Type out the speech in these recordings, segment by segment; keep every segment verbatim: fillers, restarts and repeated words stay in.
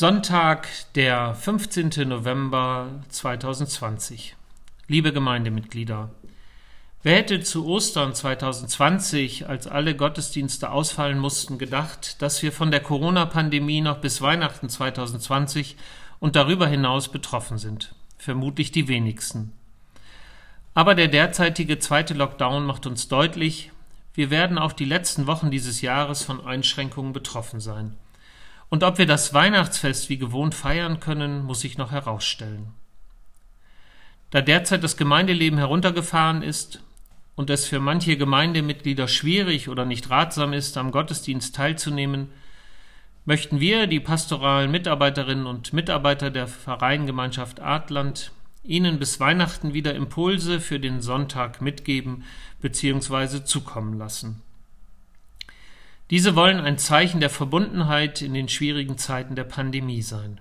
Sonntag, der fünfzehnten November zweitausendzwanzig. Liebe Gemeindemitglieder, wer hätte zu Ostern zweitausendzwanzig, als alle Gottesdienste ausfallen mussten, gedacht, dass wir von der Corona-Pandemie noch bis Weihnachten zweitausendzwanzig und darüber hinaus betroffen sind? Vermutlich die wenigsten. Aber der derzeitige zweite Lockdown macht uns deutlich, wir werden auch die letzten Wochen dieses Jahres von Einschränkungen betroffen sein. Und ob wir das Weihnachtsfest wie gewohnt feiern können, muss sich noch herausstellen. Da derzeit das Gemeindeleben heruntergefahren ist und es für manche Gemeindemitglieder schwierig oder nicht ratsam ist, am Gottesdienst teilzunehmen, möchten wir, die pastoralen Mitarbeiterinnen und Mitarbeiter der Pfarreiengemeinschaft Adland, Ihnen bis Weihnachten wieder Impulse für den Sonntag mitgeben bzw. zukommen lassen. Diese wollen ein Zeichen der Verbundenheit in den schwierigen Zeiten der Pandemie sein.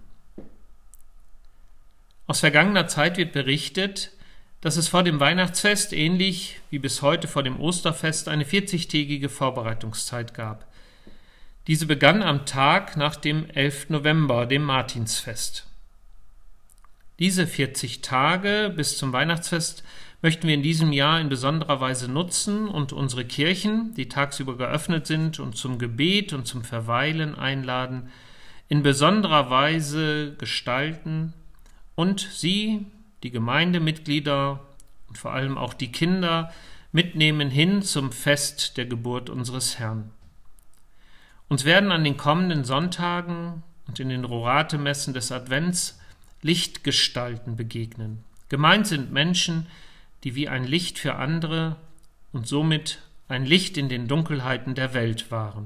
Aus vergangener Zeit wird berichtet, dass es vor dem Weihnachtsfest, ähnlich wie bis heute vor dem Osterfest, eine vierzigtägige Vorbereitungszeit gab. Diese begann am Tag nach dem elften November, dem Martinsfest. Diese vierzig Tage bis zum Weihnachtsfest möchten wir in diesem Jahr in besonderer Weise nutzen und unsere Kirchen, die tagsüber geöffnet sind und zum Gebet und zum Verweilen einladen, in besonderer Weise gestalten und sie, die Gemeindemitglieder und vor allem auch die Kinder, mitnehmen hin zum Fest der Geburt unseres Herrn. Uns werden an den kommenden Sonntagen und in den Rorate-Messen des Advents Lichtgestalten begegnen. Gemeint sind Menschen, die wie ein Licht für andere und somit ein Licht in den Dunkelheiten der Welt waren.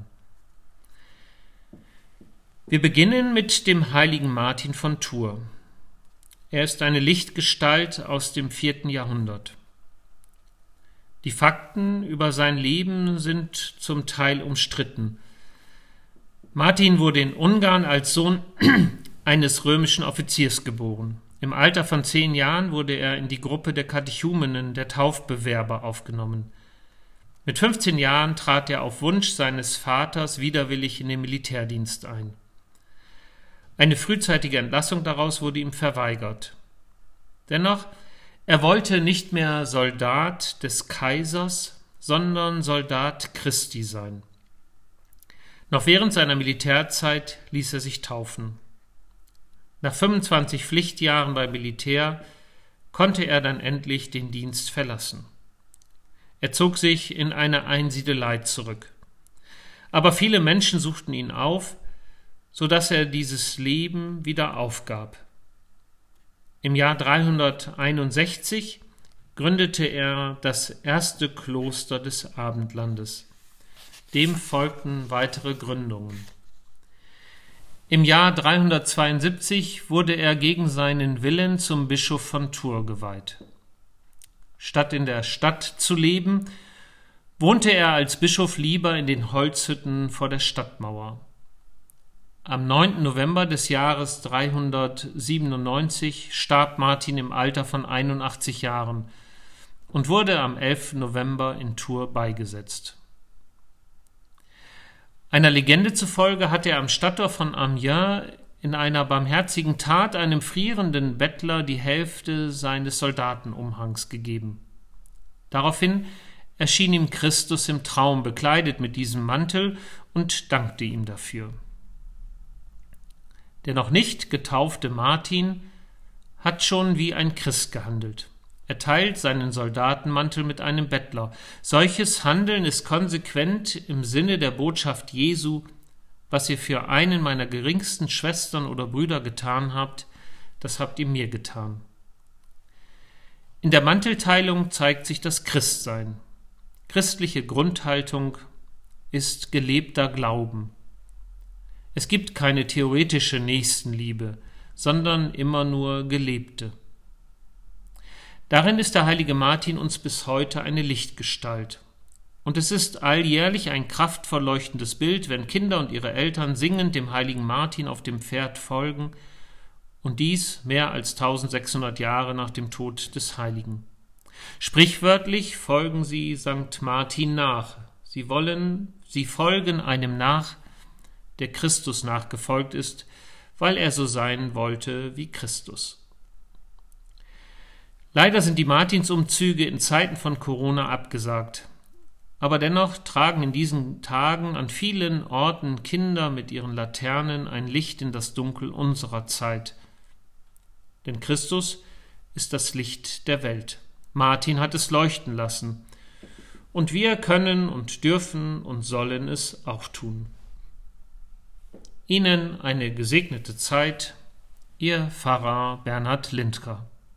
Wir beginnen mit dem heiligen Martin von Tours. Er ist eine Lichtgestalt aus dem vierten Jahrhundert. Die Fakten über sein Leben sind zum Teil umstritten. Martin wurde in Ungarn als Sohn eines römischen Offiziers geboren. Im Alter von zehn Jahren wurde er in die Gruppe der Katechumenen, der Taufbewerber, aufgenommen. Mit fünfzehn Jahren trat er auf Wunsch seines Vaters widerwillig in den Militärdienst ein. Eine frühzeitige Entlassung daraus wurde ihm verweigert. Dennoch, er wollte nicht mehr Soldat des Kaisers, sondern Soldat Christi sein. Noch während seiner Militärzeit ließ er sich taufen. Nach fünfundzwanzig Pflichtjahren beim Militär konnte er dann endlich den Dienst verlassen. Er zog sich in eine Einsiedelei zurück. Aber viele Menschen suchten ihn auf, so dass er dieses Leben wieder aufgab. Im Jahr dreihunderteinundsechzig gründete er das erste Kloster des Abendlandes. Dem folgten weitere Gründungen. Im Jahr dreihundertzweiundsiebzig wurde er gegen seinen Willen zum Bischof von Tours geweiht. Statt in der Stadt zu leben, wohnte er als Bischof lieber in den Holzhütten vor der Stadtmauer. Am neunten November des Jahres dreihundertsiebenundneunzig starb Martin im Alter von einundachtzig Jahren und wurde am elften November in Tours beigesetzt. Einer Legende zufolge hat er am Stadttor von Amiens in einer barmherzigen Tat einem frierenden Bettler die Hälfte seines Soldatenumhangs gegeben. Daraufhin erschien ihm Christus im Traum, bekleidet mit diesem Mantel, und dankte ihm dafür. Der noch nicht getaufte Martin hat schon wie ein Christ gehandelt. Er teilt seinen Soldatenmantel mit einem Bettler. Solches Handeln ist konsequent im Sinne der Botschaft Jesu: Was ihr für einen meiner geringsten Schwestern oder Brüder getan habt, das habt ihr mir getan. In der Mantelteilung zeigt sich das Christsein. Christliche Grundhaltung ist gelebter Glauben. Es gibt keine theoretische Nächstenliebe, sondern immer nur gelebte. Darin ist der heilige Martin uns bis heute eine Lichtgestalt. Und es ist alljährlich ein kraftvoll leuchtendes Bild, wenn Kinder und ihre Eltern singend dem heiligen Martin auf dem Pferd folgen, und dies mehr als eintausendsechshundert Jahre nach dem Tod des Heiligen. Sprichwörtlich folgen sie Sankt Martin nach. Sie wollen, sie folgen einem nach, der Christus nachgefolgt ist, weil er so sein wollte wie Christus. Leider sind die Martinsumzüge in Zeiten von Corona abgesagt. Aber dennoch tragen in diesen Tagen an vielen Orten Kinder mit ihren Laternen ein Licht in das Dunkel unserer Zeit. Denn Christus ist das Licht der Welt. Martin hat es leuchten lassen. Und wir können und dürfen und sollen es auch tun. Ihnen eine gesegnete Zeit, Ihr Pfarrer Bernhard Lindker.